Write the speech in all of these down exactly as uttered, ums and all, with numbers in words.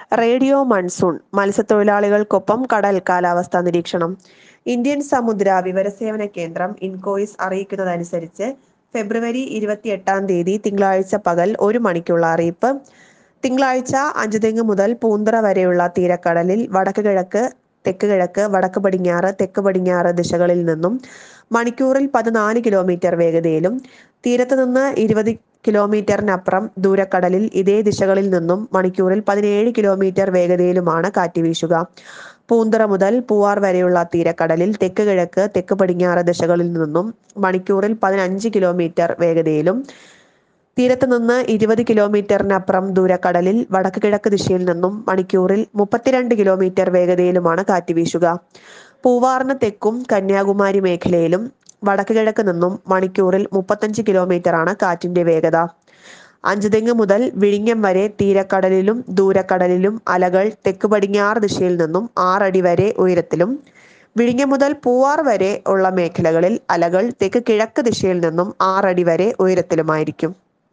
Radio monsoon മത്സ്യത്തൊഴിലാളികൾക്കൊപ്പം കടൽ കാലാവസ്ഥാ നിരീക്ഷണം. ഇന്ത്യൻ സമുദ്ര വിവരസേവന കേന്ദ്രം ഇൻകോയിസ് അറിയിക്കുന്നതനുസരിച്ച് ഫെബ്രുവരി ഇരുപത്തിയെട്ടാം തീയതി തിങ്കളാഴ്ച പകൽ ഒരു മണിക്കുള്ള അറിയിപ്പ്. തിങ്കളാഴ്ച അഞ്ചുതെങ്ങ് മുതൽ പൂന്തറ വരെയുള്ള തീരക്കടലിൽ വടക്ക് കിഴക്ക്, തെക്ക് കിഴക്ക്, വടക്ക് പടിഞ്ഞാറ്, തെക്ക് പടിഞ്ഞാറ് ദിശകളിൽ നിന്നും മണിക്കൂറിൽ പതിനാല് കിലോമീറ്റർ വേഗതയിലും തീരത്ത് നിന്ന് ഇരുപത് കിലോമീറ്ററിനപ്പുറം ദൂരക്കടലിൽ ഇതേ ദിശകളിൽ നിന്നും മണിക്കൂറിൽ പതിനേഴ് കിലോമീറ്റർ വേഗതയിലുമാണ് കാറ്റ് വീശുക. പൂന്തറ മുതൽ പൂവാർ വരെയുള്ള തീരക്കടലിൽ തെക്ക് കിഴക്ക്, തെക്ക് പടിഞ്ഞാറ് ദിശകളിൽ നിന്നും മണിക്കൂറിൽ പതിനഞ്ച് കിലോമീറ്റർ വേഗതയിലും തീരത്ത് നിന്ന് ഇരുപത് കിലോമീറ്ററിനപ്പുറം ദൂരക്കടലിൽ വടക്ക് കിഴക്ക് ദിശയിൽ നിന്നും മണിക്കൂറിൽ മുപ്പത്തിരണ്ട് കിലോമീറ്റർ വേഗതയിലുമാണ് കാറ്റ് വീശുക. പൂവാറിന് തെക്കും കന്യാകുമാരി മേഖലയിലും വടക്ക് കിഴക്ക് നിന്നും മണിക്കൂറിൽ മുപ്പത്തഞ്ച് കിലോമീറ്ററാണ് കാറ്റിന്റെ വേഗത. അഞ്ചുതെങ്ങ് മുതൽ വിഴിഞ്ഞം വരെ തീരക്കടലിലും ദൂരക്കടലിലും അലകൾ തെക്ക് പടിഞ്ഞാറ് ദിശയിൽ നിന്നും ആറടി വരെ ഉയരത്തിലും, വിഴിഞ്ഞം മുതൽ പൂവാർ വരെ ഉള്ള മേഖലകളിൽ അലകൾ തെക്ക് കിഴക്ക് ദിശയിൽ നിന്നും ആറടി വരെ ഉയരത്തിലുമായിരിക്കും.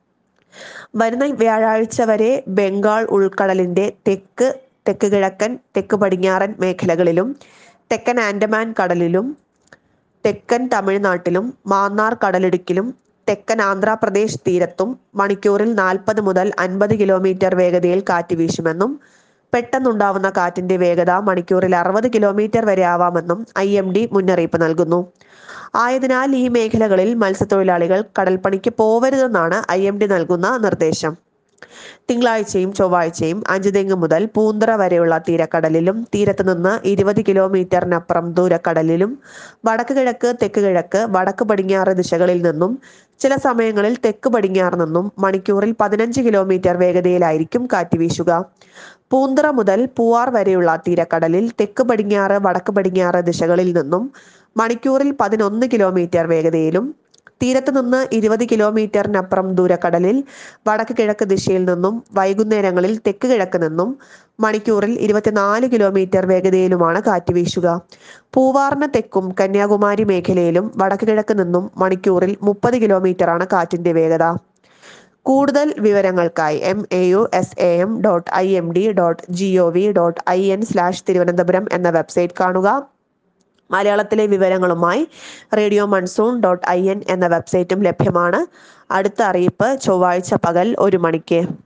വരുന്ന വ്യാഴാഴ്ച വരെ ബംഗാൾ ഉൾക്കടലിന്റെ തെക്ക്, തെക്ക് കിഴക്കൻ, തെക്ക് പടിഞ്ഞാറൻ മേഖലകളിലും തെക്കൻ ആൻഡമാൻ കടലിലും തെക്കൻ തമിഴ്നാട്ടിലും മാന്നാർ കടലിടുക്കിലും തെക്കൻ ആന്ധ്രാപ്രദേശ് തീരത്തും മണിക്കൂറിൽ നാൽപ്പത് മുതൽ അൻപത് കിലോമീറ്റർ വേഗതയിൽ കാറ്റ് വീശുമെന്നും പെട്ടെന്നുണ്ടാവുന്ന കാറ്റിന്റെ വേഗത മണിക്കൂറിൽ അറുപത് കിലോമീറ്റർ വരെ ആവാമെന്നും ഐ എം ഡി മുന്നറിയിപ്പ് നൽകുന്നു. ആയതിനാൽ ഈ മേഖലകളിൽ മത്സ്യത്തൊഴിലാളികൾ കടൽപ്പണിക്ക് പോവരുതെന്നാണ് ഐ എം ഡി നൽകുന്ന നിർദ്ദേശം. തിങ്കളാഴ്ചയും ചൊവ്വാഴ്ചയും അഞ്ചുതെങ്ങ് മുതൽ പൂന്തറ വരെയുള്ള തീരക്കടലിലും തീരത്ത് നിന്ന് ഇരുപത് കിലോമീറ്ററിനപ്പുറം ദൂരക്കടലിലും വടക്ക് കിഴക്ക്, തെക്ക് കിഴക്ക്, വടക്ക് പടിഞ്ഞാറ് ദിശകളിൽ നിന്നും ചില സമയങ്ങളിൽ തെക്ക് പടിഞ്ഞാറ് നിന്നും മണിക്കൂറിൽ പതിനഞ്ച് കിലോമീറ്റർ വേഗതയിലായിരിക്കും കാറ്റ് വീശുക. പൂന്തറ മുതൽ പൂവാർ വരെയുള്ള തീരക്കടലിൽ തെക്ക് പടിഞ്ഞാറ്, വടക്ക് പടിഞ്ഞാറ് ദിശകളിൽ നിന്നും മണിക്കൂറിൽ പതിനൊന്ന് കിലോമീറ്റർ വേഗതയിലും തീരത്ത് നിന്ന് ഇരുപത് കിലോമീറ്ററിനപ്പുറം ദൂരക്കടലിൽ വടക്ക് കിഴക്ക് ദിശയിൽ നിന്നും വൈകുന്നേരങ്ങളിൽ തെക്ക് കിഴക്ക് നിന്നും മണിക്കൂറിൽ ഇരുപത്തിനാല് കിലോമീറ്റർ വേഗതയിലുമാണ് കാറ്റ് വീശുക. പൂവാറിന് തെക്കും കന്യാകുമാരി മേഖലയിലും വടക്ക് കിഴക്ക് നിന്നും മണിക്കൂറിൽ മുപ്പത് കിലോമീറ്ററാണ് കാറ്റിന്റെ വേഗത. കൂടുതൽ വിവരങ്ങൾക്കായി M A U S A M dot I M D dot G O V dot I N slash Thiruvananthapuram എന്ന വെബ്സൈറ്റ് കാണുക. മലയാളത്തിലെ വിവരങ്ങളുമായി radio monsoon dot I N എന്ന വെബ്സൈറ്റും ലഭ്യമാണ്. അടുത്ത അറിയിപ്പ് ചൊവ്വാഴ്ച പകൽ ഒരു മണിക്ക്.